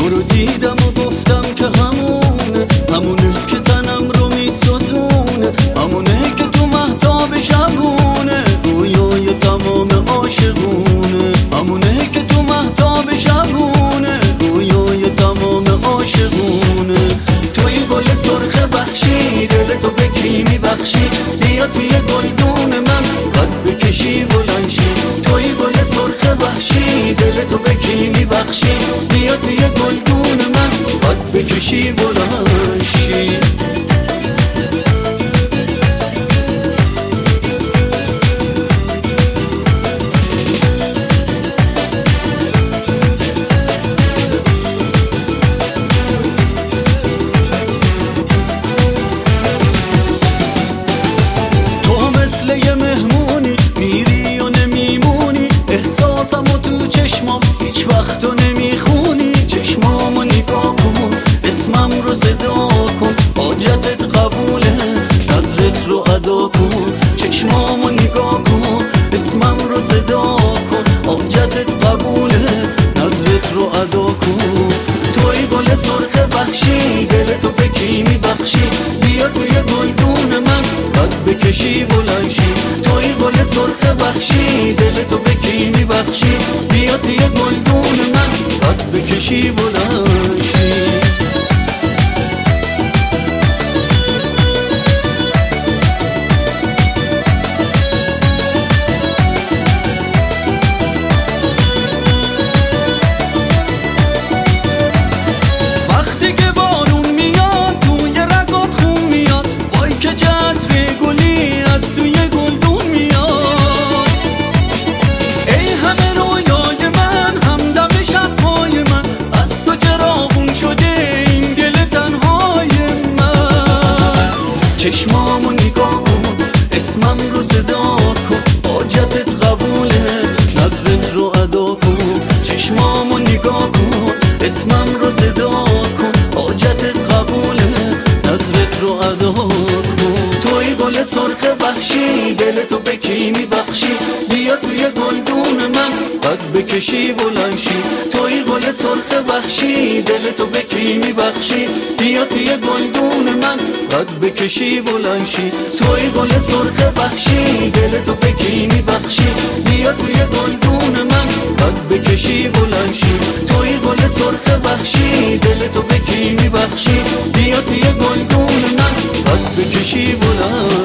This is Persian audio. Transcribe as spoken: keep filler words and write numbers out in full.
تو رو دیدم و گفتم که همونه، همونه که تنم رو میسوزونه، همونه که تو مهتاب شبونه رویای تمام عاشقونه، همونه که تو مهتاب شبونه رویای تمام عاشقونه. توی گل سرخ وحشی دل تو به کی میبخشی؟ بیا توی گلدون من قد بکشی بلند شی. توی گل سرخ وحشی دل تو به کی میبخشی؟ بیا توی گلدون من قد بکشی بلند شی. مثل یه مهمونی میری و نمیمونی، احساسم و تو چشمام هیچ وقتو نمیخونی. چشمامو نگاه کن، اسمم رو صدا کن، حاجتت قبوله نظرت رو ادا کن. چشمامو نگاه کن، اسمم رو صدا کن، حاجتت قبوله نظرت رو ادا کن. توی گل سرخ وحشی دل تو به کی میبخشی؟ بیا توی گلدون من قد بکشی بلند شی. توی گل سرخ وحشی دل تو به کی میبخشی؟ بیا توی گلدون من قد بکشی بلند شی. چشمامو نگاه کن، اسمم رو صدا کن، حاجتت قبوله نظرت رو ادا کن. چشمامو نگاه کن، اسمم رو صدا کن، حاجتت قبوله نظرت رو ادا کن. توی گل سرخ وحشی دل تو به کی میبخشی؟ بیا توی گلدون من قد بکشی بلند شی. توی گل سرخ وحشی دل تو به کی میبخشی؟ بیا توی گلدون من قد بکشی بلند شی. توی گل سرخ وحشی دل تو به کی میبخشی؟ بیا توی گلدون من قد بکشی بلند شی. توی گل سرخ وحشی دل تو به کی میبخشی؟ بیا توی گلدون من قد بکشی بلند